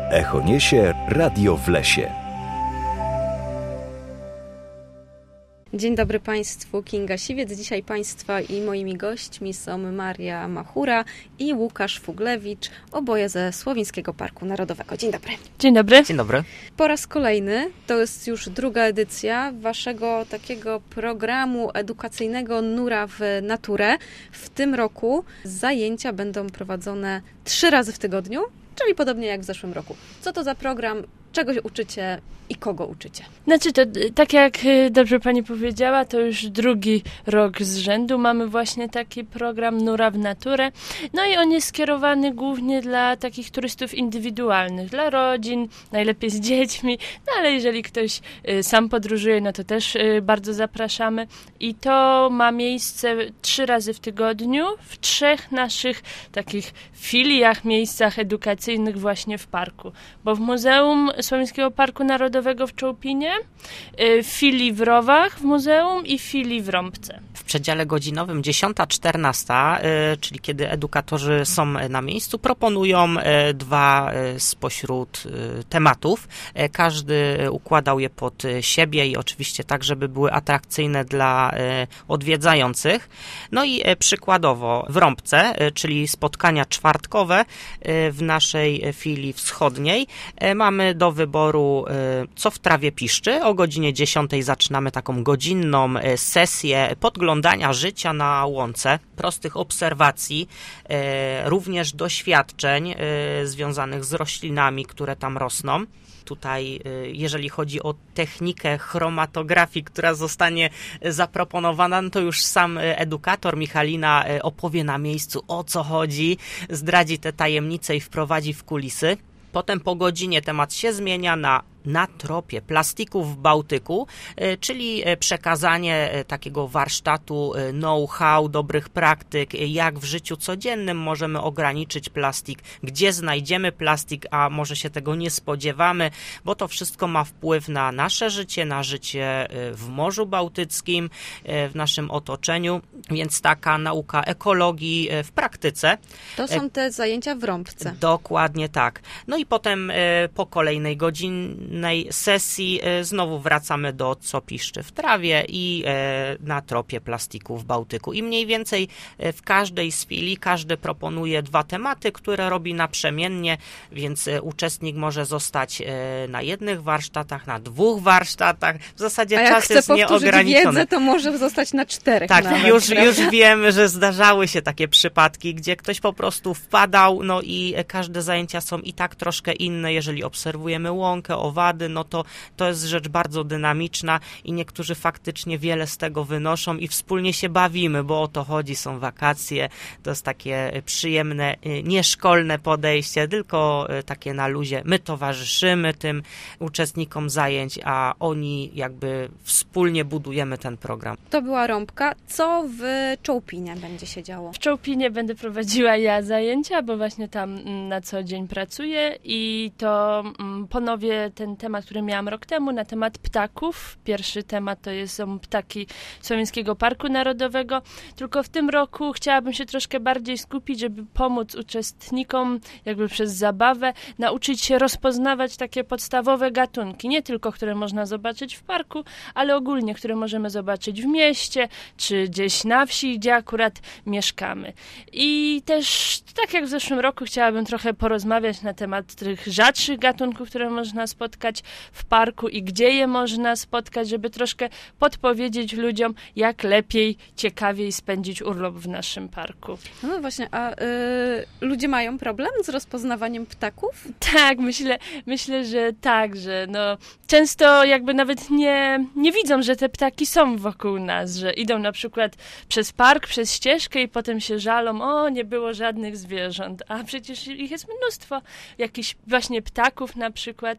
Echo niesie Radio w lesie. Dzień dobry Państwu, Kinga Siwiec. Dzisiaj Państwa i moimi gośćmi są Maria Machura i Łukasz Fuglewicz, oboje ze Słowińskiego Parku Narodowego. Dzień dobry. Dzień dobry. Dzień dobry. Po raz kolejny, to jest już druga edycja waszego takiego programu edukacyjnego Nura w naturę. W tym roku zajęcia będą prowadzone 3 razy w tygodniu, czyli podobnie jak w zeszłym roku. Co to za program? Czego się uczycie i kogo uczycie? Znaczy, to tak jak dobrze pani powiedziała, to już drugi rok z rzędu mamy właśnie taki program Nura w naturę. No i on jest skierowany głównie dla takich turystów indywidualnych, dla rodzin, najlepiej z dziećmi, no ale jeżeli ktoś sam podróżuje, no to też bardzo zapraszamy. I to ma miejsce 3 razy w tygodniu w 3 naszych takich filiach, miejscach edukacyjnych właśnie w parku. Bo w Muzeum Słowińskiego Parku Narodowego w Czołpinie, filii w Rowach w muzeum i filii w Rąbce. W przedziale godzinowym 10-14, czyli kiedy edukatorzy są na miejscu, proponują 2 spośród tematów. Każdy układał je pod siebie i oczywiście tak, żeby były atrakcyjne dla odwiedzających. No i przykładowo w Rąbce, czyli spotkania czwartkowe w naszej filii wschodniej, mamy do wyboru Co w trawie piszczy. O godzinie 10 zaczynamy taką godzinną sesję podglądania życia na łące, prostych obserwacji, również doświadczeń związanych z roślinami, które tam rosną. Tutaj, jeżeli chodzi o technikę chromatografii, która zostanie zaproponowana, no to już sam edukator Michalina opowie na miejscu, o co chodzi, zdradzi te tajemnice i wprowadzi w kulisy. Potem po godzinie temat się zmienia na tropie plastików w Bałtyku, czyli przekazanie takiego warsztatu know-how, dobrych praktyk, jak w życiu codziennym możemy ograniczyć plastik, gdzie znajdziemy plastik, a może się tego nie spodziewamy, bo to wszystko ma wpływ na nasze życie, na życie w Morzu Bałtyckim, w naszym otoczeniu, więc taka nauka ekologii w praktyce. To są te zajęcia w Rąbce. Dokładnie tak. No i potem po kolejnej godzinnej sesji znowu wracamy do Co piszczy w trawie i na tropie plastiku w Bałtyku. I mniej więcej w każdej z filii każdy proponuje 2 tematy, które robi naprzemiennie, więc uczestnik może zostać na 1 warsztatach, na 2 warsztatach. W zasadzie czas jest nieograniczony. Jak chce wiedzę, to może zostać na 4. Tak, nawet, już wiemy, że zdarzały się takie przypadki, gdzie ktoś po prostu wpadał, no i każde zajęcia są i tak troszkę inne. Jeżeli obserwujemy łąkę, owady, no to jest rzecz bardzo dynamiczna i niektórzy faktycznie wiele z tego wynoszą i wspólnie się bawimy, bo o to chodzi, są wakacje, to jest takie przyjemne, nieszkolne podejście, tylko takie na luzie. My towarzyszymy tym uczestnikom zajęć, a oni jakby wspólnie budujemy ten program. To była Rąbka. Co w Czołpinie będzie się działo? W Czołpinie będę prowadziła ja zajęcia, bo właśnie tam na co dzień pracuję i to ponowię ten temat, który miałam rok temu, na temat ptaków. Pierwszy temat to są ptaki Słowińskiego Parku Narodowego, tylko w tym roku chciałabym się troszkę bardziej skupić, żeby pomóc uczestnikom jakby przez zabawę nauczyć się rozpoznawać takie podstawowe gatunki, nie tylko które można zobaczyć w parku, ale ogólnie, które możemy zobaczyć w mieście, czy gdzieś na wsi, gdzie akurat mieszkamy. I też, tak jak w zeszłym roku, chciałabym trochę porozmawiać na temat tych rzadszych gatunków, które można spotkać w parku i gdzie je można spotkać, żeby troszkę podpowiedzieć ludziom, jak lepiej, ciekawiej spędzić urlop w naszym parku. No właśnie, a ludzie mają problem z rozpoznawaniem ptaków? Tak, myślę, że tak, że często jakby nawet nie widzą, że te ptaki są wokół nas, że idą na przykład przez park, przez ścieżkę i potem się żalą, nie było żadnych zwierząt, a przecież ich jest mnóstwo, jakichś właśnie ptaków na przykład, a ludzie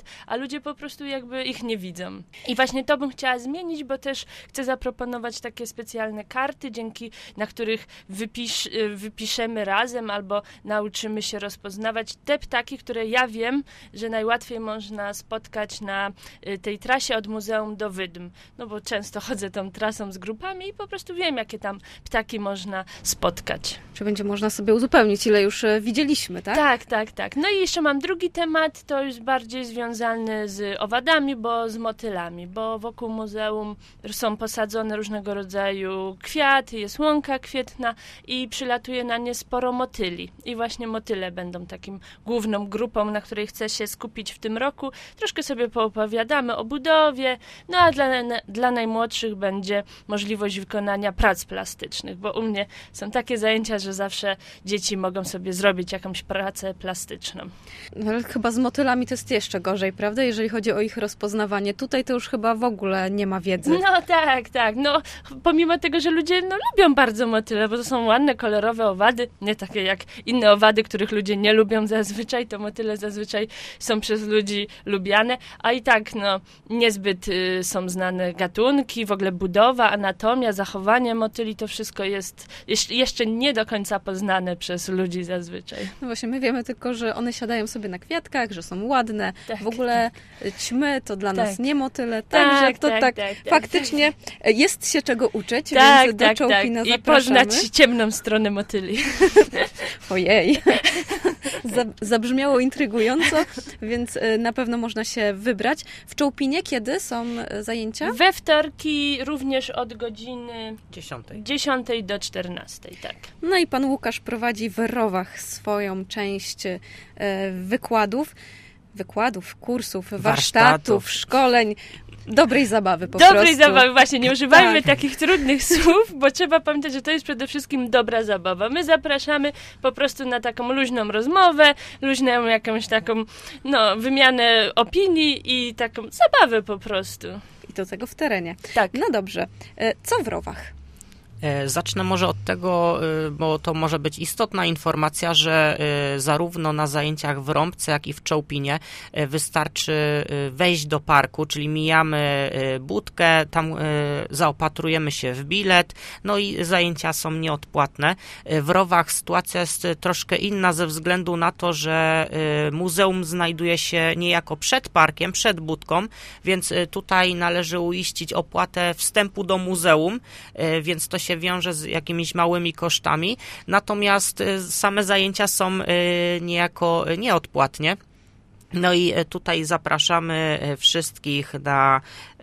ludzie po prostu jakby ich nie widzą. I właśnie to bym chciała zmienić, bo też chcę zaproponować takie specjalne karty, na których wypiszemy razem albo nauczymy się rozpoznawać te ptaki, które ja wiem, że najłatwiej można spotkać na tej trasie od muzeum do Wydm. No bo często chodzę tą trasą z grupami i po prostu wiem, jakie tam ptaki można spotkać. Czy będzie można sobie uzupełnić, ile już widzieliśmy, tak? Tak. No i jeszcze mam drugi temat, to już bardziej związany z owadami, bo z motylami, bo wokół muzeum są posadzone różnego rodzaju kwiaty, jest łąka kwietna i przylatuje na nie sporo motyli. I właśnie motyle będą takim główną grupą, na której chcę się skupić w tym roku. Troszkę sobie poopowiadamy o budowie, no a dla najmłodszych będzie możliwość wykonania prac plastycznych, bo u mnie są takie zajęcia, że zawsze dzieci mogą sobie zrobić jakąś pracę plastyczną. No, ale chyba z motylami to jest jeszcze gorzej, prawda? Jeżeli chodzi o ich rozpoznawanie. Tutaj to już chyba w ogóle nie ma wiedzy. No tak. No, pomimo tego, że ludzie lubią bardzo motyle, bo to są ładne, kolorowe owady, nie takie jak inne owady, których ludzie nie lubią zazwyczaj, to motyle zazwyczaj są przez ludzi lubiane, a i tak niezbyt są znane gatunki, w ogóle budowa, anatomia, zachowanie motyli, to wszystko jest jeszcze nie do końca poznane przez ludzi zazwyczaj. No właśnie, my wiemy tylko, że one siadają sobie na kwiatkach, że są ładne. Tak, w ogóle ćmy to dla nas nie motyle. Tak, Także to tak. faktycznie jest się czego uczyć, Tak. więc do Czołpina I zapraszamy. poznać ciemną stronę motyli. Ojej, zabrzmiało intrygująco, więc na pewno można się wybrać. W Czołpinie kiedy są zajęcia? We wtorki również od godziny 10 do 14, tak. No i pan Łukasz prowadzi w Rowach swoją część wykładów, kursów, warsztatów, szkoleń. Dobrej zabawy po prostu. Dobrej zabawy, właśnie, nie używajmy Tak. takich trudnych słów, bo trzeba pamiętać, że to jest przede wszystkim dobra zabawa. My zapraszamy po prostu na taką luźną rozmowę, luźną jakąś taką, wymianę opinii i taką zabawę po prostu. I do tego w terenie. Tak. No dobrze. Co w Rowach? Zacznę może od tego, bo to może być istotna informacja, że zarówno na zajęciach w Rąbce, jak i w Czołpinie wystarczy wejść do parku, czyli mijamy budkę, tam zaopatrujemy się w bilet, no i zajęcia są nieodpłatne. W Rowach sytuacja jest troszkę inna ze względu na to, że muzeum znajduje się niejako przed parkiem, przed budką, więc tutaj należy uiścić opłatę wstępu do muzeum, więc to się wiąże z jakimiś małymi kosztami, natomiast same zajęcia są niejako nieodpłatnie. No i tutaj zapraszamy wszystkich na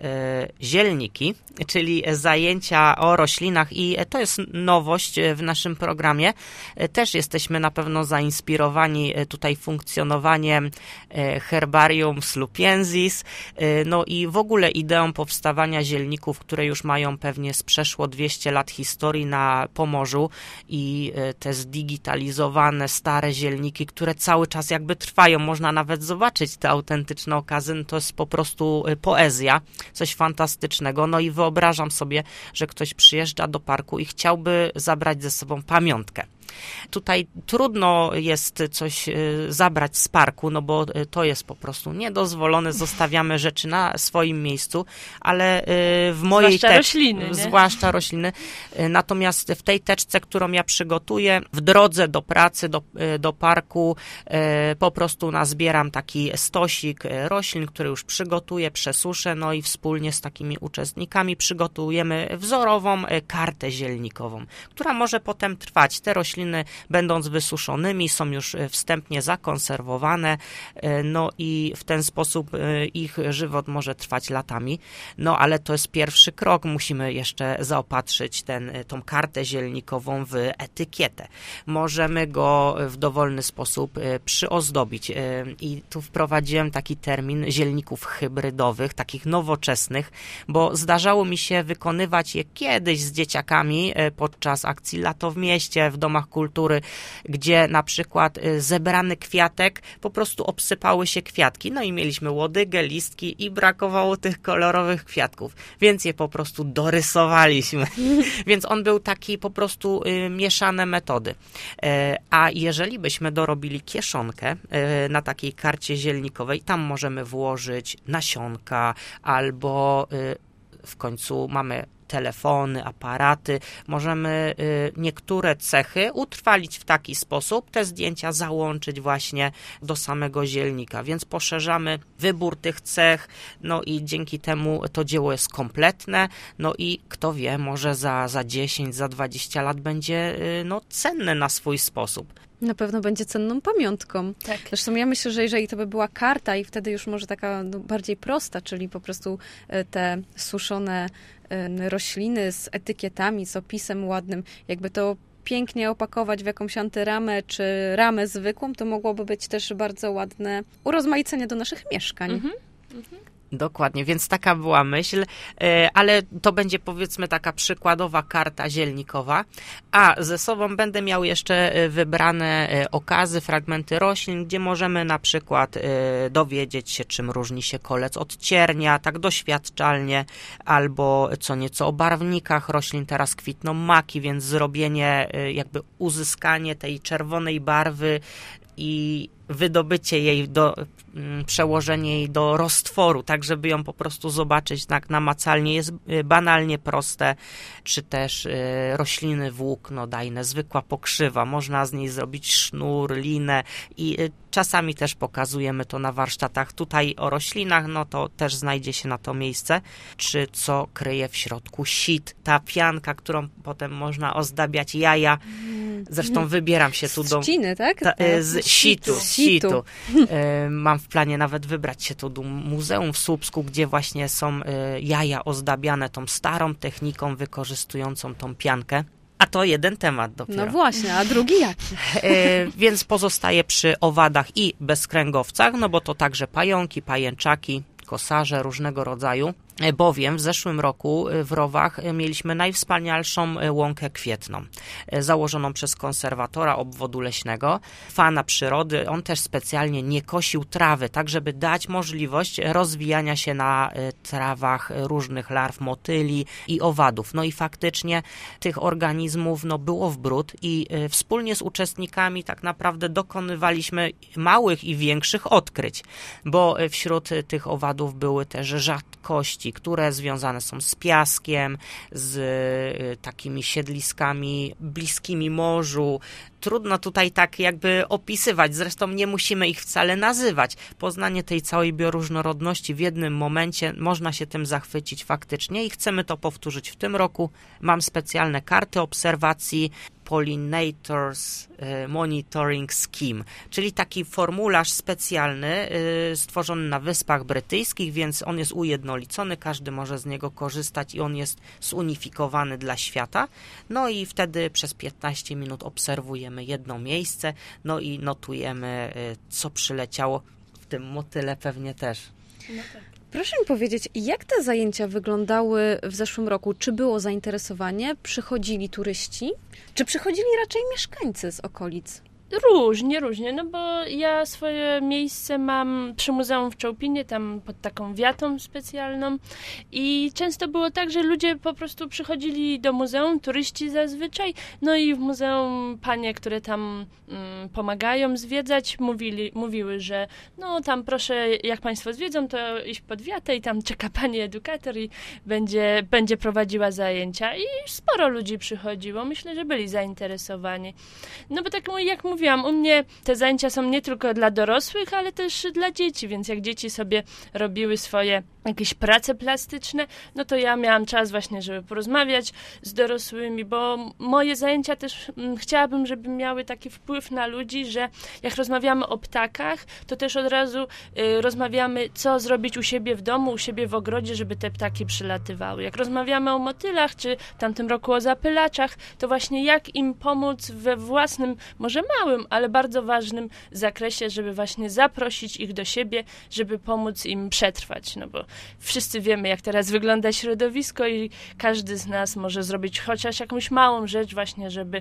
zielniki, czyli zajęcia o roślinach i to jest nowość w naszym programie. Też jesteśmy na pewno zainspirowani tutaj funkcjonowaniem herbarium Slupiensis, no i w ogóle ideą powstawania zielników, które już mają pewnie z przeszło 200 lat historii na Pomorzu i te zdigitalizowane stare zielniki, które cały czas jakby trwają, można nawet zobaczyć te autentyczne okazy, no to jest po prostu poezja, coś fantastycznego. No i wyobrażam sobie, że ktoś przyjeżdża do parku i chciałby zabrać ze sobą pamiątkę. Tutaj trudno jest coś zabrać z parku, no bo to jest po prostu niedozwolone, zostawiamy rzeczy na swoim miejscu, ale w mojej zwłaszcza rośliny, natomiast w tej teczce, którą ja przygotuję, w drodze do pracy, do parku, po prostu nazbieram taki stosik roślin, które już przygotuję, przesuszę, no i wspólnie z takimi uczestnikami przygotujemy wzorową kartę zielnikową, która może potem trwać. Te rośliny, będąc wysuszonymi, są już wstępnie zakonserwowane, no i w ten sposób ich żywot może trwać latami. No ale to jest pierwszy krok, musimy jeszcze zaopatrzyć tą kartę zielnikową w etykietę. Możemy go w dowolny sposób przyozdobić i tu wprowadziłem taki termin zielników hybrydowych, takich nowoczesnych, bo zdarzało mi się wykonywać je kiedyś z dzieciakami podczas akcji Lato w mieście, w domach domach kultury, gdzie na przykład zebrany kwiatek, po prostu obsypały się kwiatki, no i mieliśmy łodygę, listki i brakowało tych kolorowych kwiatków, więc je po prostu dorysowaliśmy. Więc on był taki po prostu mieszane metody. A jeżeli byśmy dorobili kieszonkę na takiej karcie zielnikowej, tam możemy włożyć nasionka albo w końcu mamy telefony, aparaty, możemy niektóre cechy utrwalić w taki sposób, te zdjęcia załączyć właśnie do samego zielnika, więc poszerzamy wybór tych cech, no i dzięki temu to dzieło jest kompletne, no i kto wie, może za 10, za 20 lat będzie cenne na swój sposób. Na pewno będzie cenną pamiątką. Tak. Zresztą ja myślę, że jeżeli to by była karta i wtedy już może taka bardziej prosta, czyli po prostu te suszone rośliny z etykietami, z opisem ładnym, jakby to pięknie opakować w jakąś antyramę czy ramę zwykłą, to mogłoby być też bardzo ładne urozmaicenie do naszych mieszkań. Dokładnie, więc taka była myśl, ale to będzie powiedzmy taka przykładowa karta zielnikowa, a ze sobą będę miał jeszcze wybrane okazy, fragmenty roślin, gdzie możemy na przykład dowiedzieć się, czym różni się kolec od ciernia, tak doświadczalnie, albo co nieco o barwnikach roślin. Teraz kwitną maki, więc zrobienie, jakby uzyskanie tej czerwonej barwy i wydobycie jej, przełożenie jej do roztworu, tak żeby ją po prostu zobaczyć tak namacalnie, jest banalnie proste, czy też rośliny włóknodajne, zwykła pokrzywa, można z niej zrobić sznur, linę i czasami też pokazujemy to na warsztatach. Tutaj o roślinach, no to też znajdzie się na to miejsce, czy co kryje w środku sit, ta pianka, którą potem można ozdabiać jaja. Zresztą wybieram się tu do... Trzciny, tak? Z situ. Mam w planie nawet wybrać się tu do muzeum w Słupsku, gdzie właśnie są jaja ozdabiane tą starą techniką wykorzystującą tą piankę. A to jeden temat dopiero. No właśnie, a drugi jaki? Więc pozostaję przy owadach i bezkręgowcach, no bo to także pająki, pajęczaki, kosarze różnego rodzaju, bowiem w zeszłym roku w Rowach mieliśmy najwspanialszą łąkę kwietną, założoną przez konserwatora obwodu leśnego, fana przyrody. On też specjalnie nie kosił trawy, tak żeby dać możliwość rozwijania się na trawach różnych larw motyli i owadów. No i faktycznie tych organizmów było w bród i wspólnie z uczestnikami tak naprawdę dokonywaliśmy małych i większych odkryć, bo wśród tych owadów były też rzadkości, które związane są z piaskiem, z takimi siedliskami bliskimi morzu. Trudno tutaj tak jakby opisywać, zresztą nie musimy ich wcale nazywać. Poznanie tej całej bioróżnorodności w jednym momencie, można się tym zachwycić faktycznie i chcemy to powtórzyć w tym roku. Mam specjalne karty obserwacji, Pollinators Monitoring Scheme, czyli taki formularz specjalny stworzony na Wyspach Brytyjskich, więc on jest ujednolicony, każdy może z niego korzystać i on jest zunifikowany dla świata. No i wtedy przez 15 minut obserwujemy jedno miejsce, no i notujemy, co przyleciało, w tym motyle pewnie też. No tak. Proszę mi powiedzieć, jak te zajęcia wyglądały w zeszłym roku? Czy było zainteresowanie? Przychodzili turyści? Czy przychodzili raczej mieszkańcy z okolic? Różnie, no bo ja swoje miejsce mam przy Muzeum w Czołpinie, tam pod taką wiatą specjalną i często było tak, że ludzie po prostu przychodzili do muzeum, turyści zazwyczaj, no i w muzeum panie, które tam pomagają zwiedzać, mówiły, że no tam proszę, jak państwo zwiedzą, to iść pod wiatę i tam czeka pani edukator i będzie prowadziła zajęcia i sporo ludzi przychodziło, myślę, że byli zainteresowani. No bo tak jak mówiłam, u mnie te zajęcia są nie tylko dla dorosłych, ale też dla dzieci, więc jak dzieci sobie robiły swoje jakieś prace plastyczne, no to ja miałam czas właśnie, żeby porozmawiać z dorosłymi, bo moje zajęcia też chciałabym, żeby miały taki wpływ na ludzi, że jak rozmawiamy o ptakach, to też od razu rozmawiamy, co zrobić u siebie w domu, u siebie w ogrodzie, żeby te ptaki przylatywały. Jak rozmawiamy o motylach, czy w tamtym roku o zapylaczach, to właśnie jak im pomóc we własnym, może małym, ale bardzo ważnym zakresie, żeby właśnie zaprosić ich do siebie, żeby pomóc im przetrwać, no bo wszyscy wiemy, jak teraz wygląda środowisko i każdy z nas może zrobić chociaż jakąś małą rzecz właśnie, żeby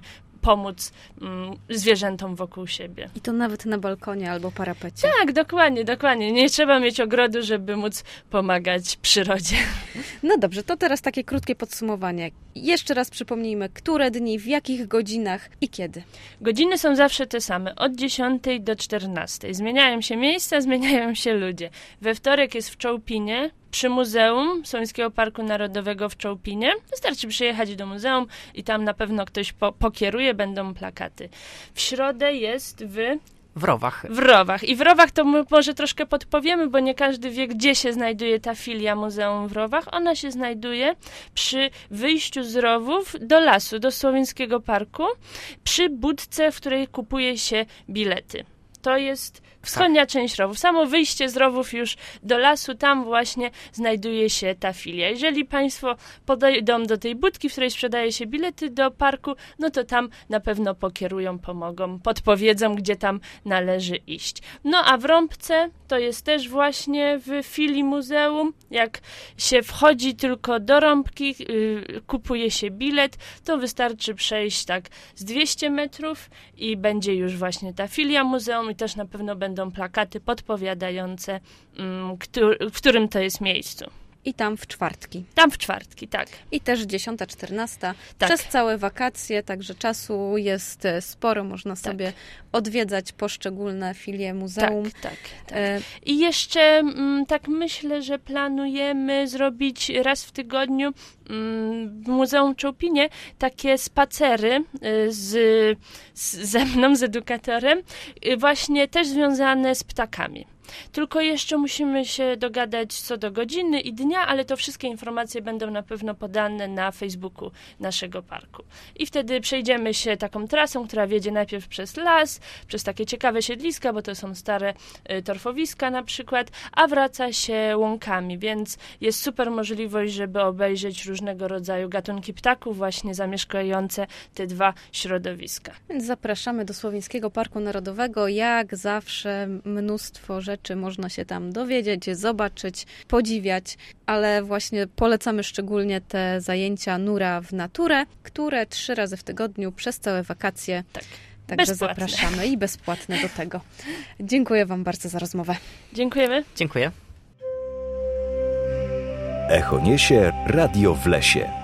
pomóc zwierzętom wokół siebie. I to nawet na balkonie albo parapecie. Tak, dokładnie. Nie trzeba mieć ogrodu, żeby móc pomagać przyrodzie. No dobrze, to teraz takie krótkie podsumowanie. Jeszcze raz przypomnijmy, które dni, w jakich godzinach i kiedy. Godziny są zawsze te same, od 10 do 14. Zmieniają się miejsca, zmieniają się ludzie. We wtorek jest w Czołpinie, przy Muzeum Słowiańskiego Parku Narodowego w Czołpinie. Wystarczy przyjechać do muzeum i tam na pewno ktoś pokieruje, będą plakaty. W środę jest W Rowach. w Rowach. I w Rowach to my może troszkę podpowiemy, bo nie każdy wie, gdzie się znajduje ta filia Muzeum w Rowach. Ona się znajduje przy wyjściu z Rowów do lasu, do Słowiańskiego Parku, przy budce, w której kupuje się bilety. To jest wschodnia część Rowów. Samo wyjście z Rowów już do lasu, tam właśnie znajduje się ta filia. Jeżeli Państwo podejdą do tej budki, w której sprzedaje się bilety do parku, no to tam na pewno pokierują, pomogą, podpowiedzą, gdzie tam należy iść. No a w Rąbce to jest też właśnie w filii muzeum. Jak się wchodzi tylko do Rąbki, kupuje się bilet, to wystarczy przejść tak z 200 metrów i będzie już właśnie ta filia muzeum i też na pewno będą plakaty podpowiadające, w którym to jest miejscu. I tam w czwartki. Tam w czwartki, tak. I też 10-14 Tak. przez całe wakacje, także czasu jest sporo, można sobie odwiedzać poszczególne filie muzeum. Tak. I jeszcze tak myślę, że planujemy zrobić raz w tygodniu w Muzeum w Czołpinie takie spacery ze mną, z edukatorem, właśnie też związane z ptakami. Tylko jeszcze musimy się dogadać co do godziny i dnia, ale to wszystkie informacje będą na pewno podane na Facebooku naszego parku. I wtedy przejdziemy się taką trasą, która wiedzie najpierw przez las, przez takie ciekawe siedliska, bo to są stare torfowiska na przykład, a wraca się łąkami, więc jest super możliwość, żeby obejrzeć różnego rodzaju gatunki ptaków właśnie zamieszkujące te dwa środowiska. Więc zapraszamy do Słowiańskiego Parku Narodowego. Jak zawsze mnóstwo rzeczy można się tam dowiedzieć, zobaczyć, podziwiać, ale właśnie polecamy szczególnie te zajęcia Nura w naturę, które 3 razy w tygodniu przez całe wakacje. Także bezpłatne. Zapraszamy i bezpłatne do tego. Dziękuję Wam bardzo za rozmowę. Dziękujemy. Dziękuję. Echo niesie Radio w lesie.